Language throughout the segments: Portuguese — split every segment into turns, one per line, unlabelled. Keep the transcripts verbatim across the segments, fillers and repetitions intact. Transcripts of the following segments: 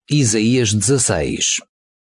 Isaías dezasseis.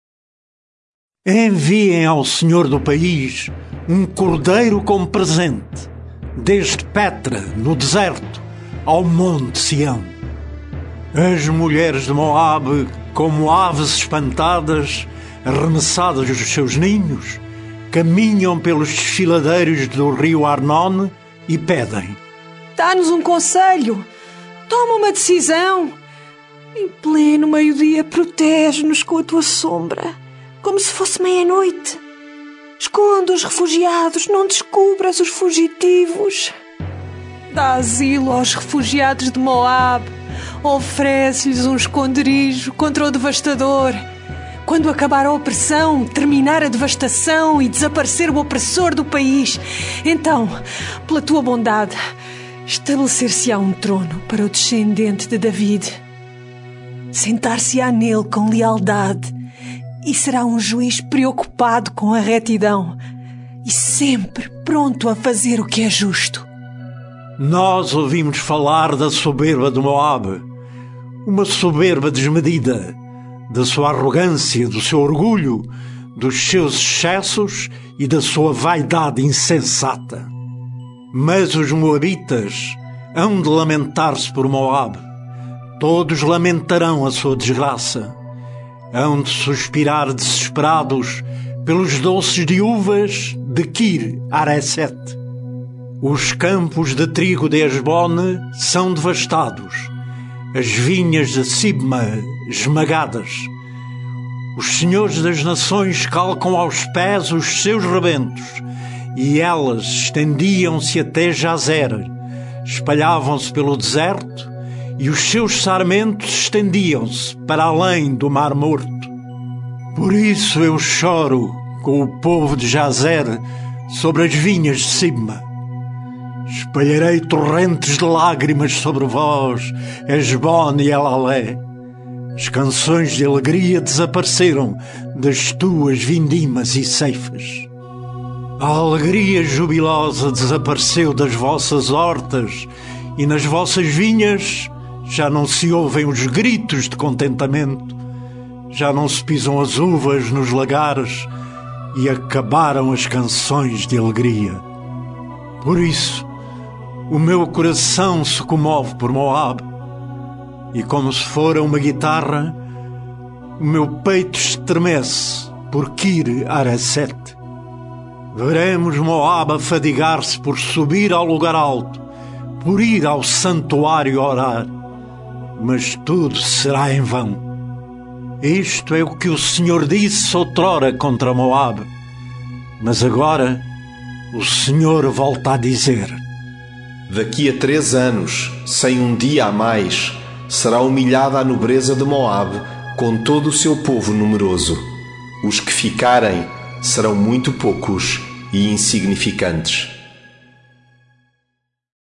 Enviem ao Senhor do país um cordeiro como presente, desde Petra, no deserto, ao monte Sião. As mulheres de Moabe, como aves espantadas, arremessadas dos seus ninhos, caminham pelos desfiladeiros do rio Arnone e pedem:
dá-nos um conselho, toma uma decisão. Em pleno meio-dia, protege-nos com a tua sombra, como se fosse meia-noite. Esconde os refugiados, não descubras os fugitivos. Dá asilo aos refugiados de Moabe, oferece-lhes um esconderijo contra o devastador. Quando acabar a opressão, terminar a devastação e desaparecer o opressor do país, então, pela tua bondade, estabelecer-se-á um trono para o descendente de David. Sentar-se-á nele com lealdade e será um juiz preocupado com a retidão e sempre pronto a fazer o que é justo.
Nós ouvimos falar da soberba de Moabe, uma soberba desmedida, da sua arrogância, do seu orgulho, dos seus excessos e da sua vaidade insensata. Mas os moabitas hão de lamentar-se por Moabe. Todos lamentarão a sua desgraça. Hão de suspirar desesperados pelos doces de uvas de Kir Hareset. Os campos de trigo de Hesbone são devastados, as vinhas de Sibma esmagadas. Os senhores das nações calcam aos pés os seus rebentos, e elas estendiam-se até Jazer, espalhavam-se pelo deserto, e os seus sarmentos estendiam-se para além do Mar Morto. Por isso eu choro com o povo de Jazer sobre as vinhas de Sibma. Espalharei torrentes de lágrimas sobre vós, Hesbone e Elalé. As canções de alegria desapareceram das tuas vindimas e ceifas. A alegria jubilosa desapareceu das vossas hortas, e nas vossas vinhas já não se ouvem os gritos de contentamento, já não se pisam as uvas nos lagares, e acabaram as canções de alegria. Por isso, o meu coração se comove por Moabe, e como se fora uma guitarra, o meu peito estremece por Kir Hareset. Veremos Moabe afadigar-se por subir ao lugar alto, por ir ao santuário orar, mas tudo será em vão. Isto é o que o Senhor disse outrora contra Moabe, mas agora o Senhor volta a dizer:
daqui a três anos, sem um dia a mais, será humilhada a nobreza de Moabe com todo o seu povo numeroso. Os que ficarem serão muito poucos e insignificantes.